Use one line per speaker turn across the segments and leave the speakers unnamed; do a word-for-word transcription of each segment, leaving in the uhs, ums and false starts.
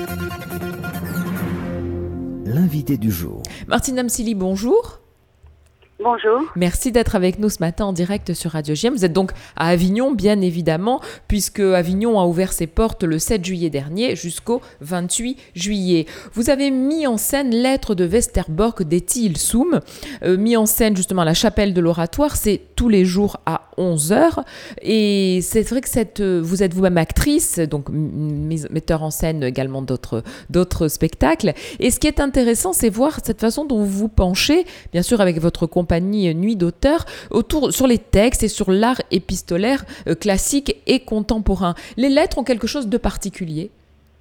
L'invité du jour.
Martine Amsili, bonjour.
Bonjour.
Merci d'être avec nous ce matin en direct sur Radio J M. Vous êtes donc à Avignon, bien évidemment, puisque Avignon a ouvert ses portes le sept juillet dernier jusqu'au vingt-huit juillet. Vous avez mis en scène Lettres de Westerbork d'Etty Hillesum, euh, mis en scène justement à la chapelle de l'Oratoire. C'est tous les jours à onze heures. Et c'est vrai que cette, vous êtes vous-même actrice, donc metteur en scène également d'autres, d'autres spectacles. Et ce qui est intéressant, c'est voir cette façon dont vous vous penchez, bien sûr avec votre compagnie Nuit d'auteur, autour, sur les textes et sur l'art épistolaire euh, classique et contemporain. Les lettres ont quelque chose de particulier?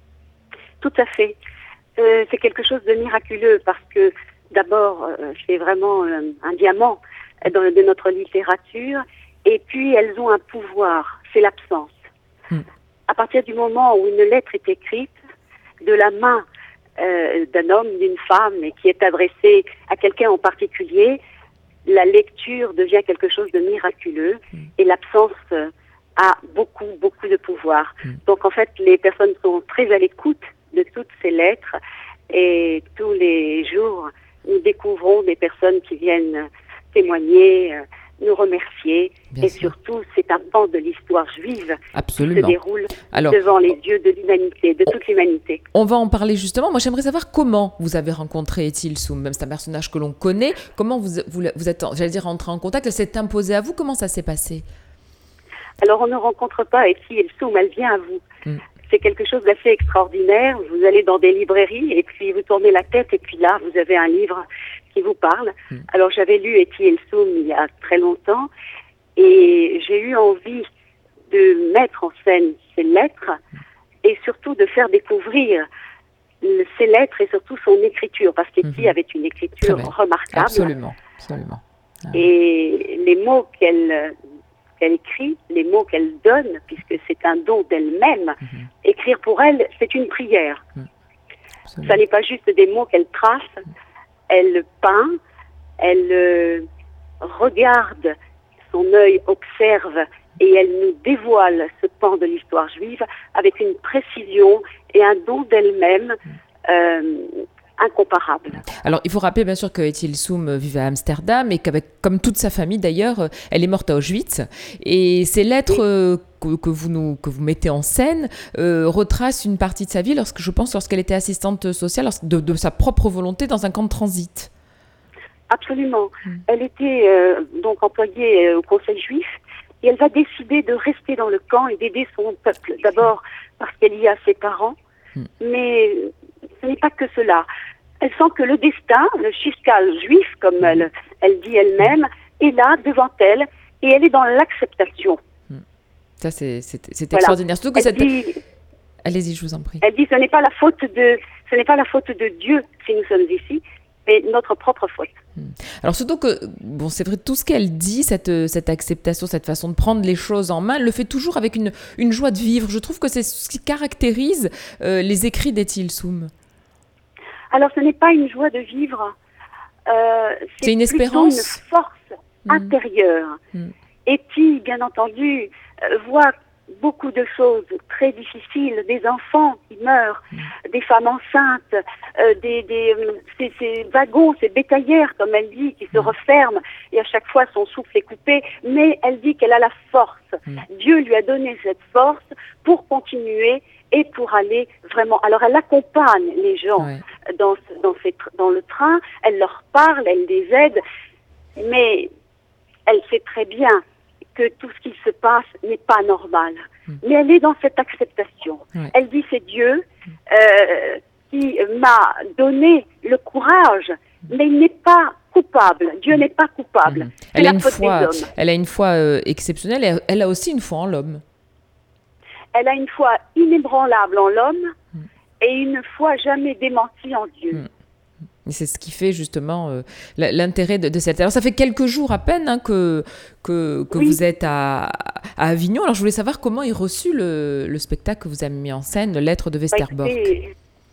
Tout à fait. Euh, c'est quelque chose de miraculeux parce que d'abord, euh, c'est vraiment euh, un diamant dans, de notre littérature, et puis elles ont un pouvoir, c'est l'absence. Hmm. À partir du moment où une lettre est écrite de la main euh, d'un homme, d'une femme, et qui est adressée à quelqu'un en particulier, la lecture devient quelque chose de miraculeux mmh. et l'absence euh, a beaucoup, beaucoup de pouvoir. Mmh. Donc en fait, les personnes sont très à l'écoute de toutes ces lettres, et tous les jours, nous découvrons des personnes qui viennent témoigner, euh, nous remercier. Bien et sûr. Surtout, c'est un pan de l'histoire juive Absolument. Qui se déroule Alors, devant les yeux de l'humanité, de toute l'humanité.
On va en parler justement. Moi, j'aimerais savoir comment vous avez rencontré Etty Hillesum. Même c'est un personnage que l'on connaît. Comment vous, vous, vous êtes, j'allais dire, entré en contact? Elle s'est imposée à vous. Comment ça s'est passé?
Alors, on ne rencontre pas Etty Hillesum, elle vient à vous. Mm. C'est quelque chose d'assez extraordinaire. Vous allez dans des librairies et puis vous tournez la tête et puis là, vous avez un livre qui vous parle. Mm. Alors, j'avais lu Etty Hillesum il y a très longtemps et j'ai eu envie de mettre en scène ces lettres et surtout de faire découvrir ces lettres et surtout son écriture, parce qu'Etty mm-hmm. avait une écriture remarquable.
Absolument, absolument.
Ah. Et les mots qu'elle... qu'elle écrit, les mots qu'elle donne, puisque c'est un don d'elle-même, mmh. écrire pour elle, c'est une prière. Mmh. Ça n'est pas juste des mots qu'elle trace, mmh. elle peint, elle euh, regarde, son œil observe, et elle nous dévoile ce pan de l'histoire juive avec une précision et un don d'elle-même mmh. euh, incomparable.
Alors, il faut rappeler bien sûr que Etty Hillesum vivait à Amsterdam et qu'avec, comme toute sa famille d'ailleurs, elle est morte à Auschwitz. Et ces lettres oui. euh, que, que, vous nous, que vous mettez en scène euh, retracent une partie de sa vie, lorsque, je pense, lorsqu'elle était assistante sociale, lorsque, de, de sa propre volonté dans un camp de transit.
Absolument. Mmh. Elle était euh, donc employée euh, au Conseil juif et elle va décider de rester dans le camp et d'aider son peuple. D'abord parce qu'elle y a ses parents, mmh. mais ce n'est pas que cela. Elle sent que le destin, le Shiskal juif, comme elle, elle dit elle-même, est là devant elle et elle est dans l'acceptation.
Ça, c'est, c'est, c'est voilà. extraordinaire. Surtout que cette... dit, Allez-y, je vous en prie.
Elle dit, ce n'est pas la faute de, ce n'est pas la faute de Dieu si nous sommes ici, mais notre propre faute.
Alors surtout que, bon, c'est vrai, tout ce qu'elle dit, cette, cette acceptation, cette façon de prendre les choses en main, elle le fait toujours avec une, une joie de vivre. Je trouve que c'est ce qui caractérise euh, les écrits d'Etty Hillesum.
Alors, ce n'est pas une joie de vivre, euh, c'est,
c'est une espérance,
une force mmh. intérieure. Mmh. Etty, bien entendu, euh, voit beaucoup de choses très difficiles, des enfants qui meurent, mmh. des femmes enceintes, euh, des, des, ces, ces wagons, ces bétaillères, comme elle dit, qui se mmh. referment, et à chaque fois son souffle est coupé, mais elle dit qu'elle a la force. Mmh. Dieu lui a donné cette force pour continuer et pour aller vraiment... Alors, elle accompagne les gens ouais. dans, dans, ces, dans le train, elle leur parle, elle les aide, mais elle sait très bien que tout ce qui se passe n'est pas normal. Mmh. Mais elle est dans cette acceptation. Ouais. Elle dit, c'est Dieu euh, qui m'a donné le courage, mmh. mais il n'est pas coupable. Dieu mmh. n'est pas coupable. Mmh.
Elle, a une foi, elle a une foi euh, exceptionnelle, et elle a aussi une foi en l'homme.
Elle a une foi inébranlable en l'homme mmh. et une foi jamais démentie en Dieu. Mmh.
Et c'est ce qui fait justement euh, l'intérêt de, de cette... Alors ça fait quelques jours à peine hein, que, que, que oui. vous êtes à, à Avignon. Alors je voulais savoir comment est reçu le, le spectacle que vous avez mis en scène, Lettres de Westerbork.
Bah,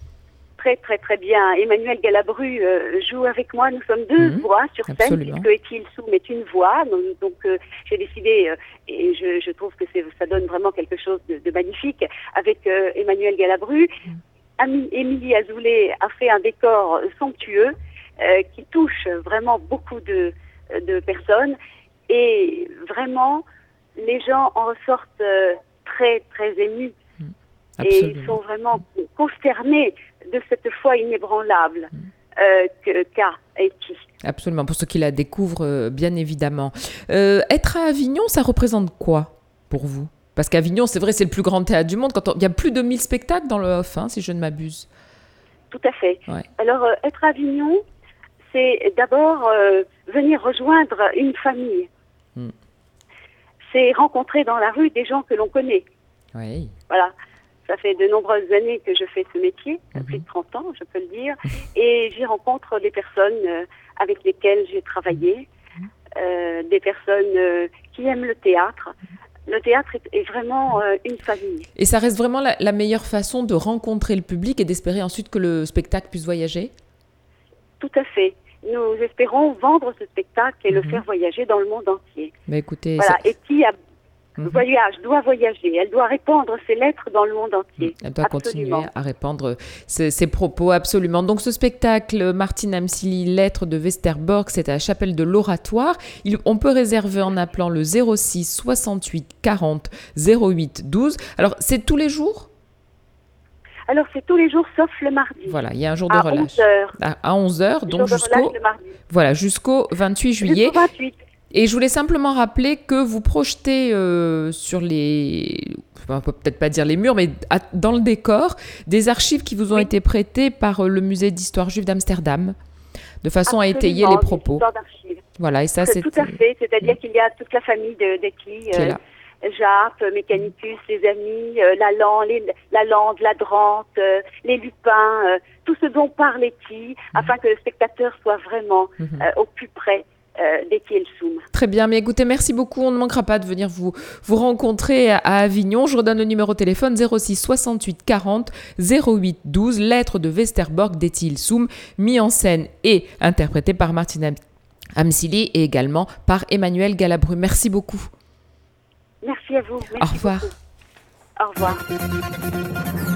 très très très bien. Emmanuel Galabru euh, joue avec moi. Nous sommes deux mmh, voix sur scène, absolument. Puisque Etty Hillesum est une voix. Donc, donc euh, j'ai décidé, euh, et je, je trouve que c'est, ça donne vraiment quelque chose de, de magnifique, avec euh, Emmanuel Galabru. Mmh. Ami- Émilie Azoulay a fait un décor somptueux euh, qui touche vraiment beaucoup de, de personnes et vraiment les gens en ressortent euh, très très émus et ils sont vraiment consternés de cette foi inébranlable euh, que, qu'a Haïti.
Absolument, pour ceux qui la découvrent, euh, bien évidemment. Euh, être à Avignon, ça représente quoi pour vous ? Parce qu'Avignon, c'est vrai, c'est le plus grand théâtre du monde. Quand on... Il y a plus de mille spectacles dans le off, hein, si je ne m'abuse.
Tout à fait.
Ouais.
Alors, euh, être à Avignon, c'est d'abord euh, venir rejoindre une famille.
Mm.
C'est rencontrer dans la rue des gens que l'on connaît.
Oui.
Voilà. Ça fait de nombreuses années que je fais ce métier,
Mm-hmm.
plus de trente ans, je peux le dire. Et j'y rencontre des personnes euh, avec lesquelles j'ai travaillé, euh, des personnes euh, qui aiment le théâtre. Le théâtre est, est vraiment euh, une famille.
Et ça reste vraiment la, la meilleure façon de rencontrer le public et d'espérer ensuite que le spectacle puisse voyager ?
Tout à fait. Nous espérons vendre ce spectacle et
Mhm.
le faire voyager dans le monde entier.
Mais écoutez,
Voilà.
ça-
Et qui a
Mhm.
voyage, doit voyager. Elle doit répandre ses lettres dans le monde entier.
elle doit
Absolument.
continuer à répandre ses, ses propos, absolument. Donc ce spectacle, Martine Amsili, Lettres de Westerbork, c'est à la chapelle de l'Oratoire. Il- on peut réserver en appelant le zéro six soixante-huit quarante zéro huit douze. Alors c'est tous les jours ?
Alors, c'est tous les jours sauf le mardi.
Voilà, il y a un jour de
À
relâche.
onze heures.
À, à onze heures, donc
Jour de relâche
jusqu'au
le mardi.
voilà, jusqu'au vingt-huit juillet.
Jusqu'au vingt-huit.
Et je voulais simplement rappeler que vous projetez euh, sur les... Enfin, on peut peut-être pas dire les murs, mais à- dans le décor, des archives qui vous ont
Oui.
été prêtées par euh, le musée d'histoire juive d'Amsterdam, de façon à étayer
Absolument,
les
des
propos.
histoires d'archives.
Voilà, et ça,
C'est
c'est...
tout à fait. C'est-à-dire qu'il y a toute la famille de d'Etli,
Qui est là.
Jaap, Mécanicus, les amis, euh, la lande, les, la lande, la drante, euh, les lupins, euh, tout ce dont parle Etli, afin que le spectateur soit vraiment
Mhm.
euh, au plus près euh, d'Etli El Soum.
Très bien, mais écoutez, merci beaucoup. On ne manquera pas de venir vous, vous rencontrer à, à Avignon. Je redonne le numéro de téléphone zéro six soixante-huit quarante zéro huit douze, Lettres de Westerbork d'Etli El Soum, mis en scène et interprété par Martine Am- Amsili et également par Emmanuel Galabru. Merci beaucoup.
Merci à vous. Merci
Au revoir.
beaucoup. Au revoir.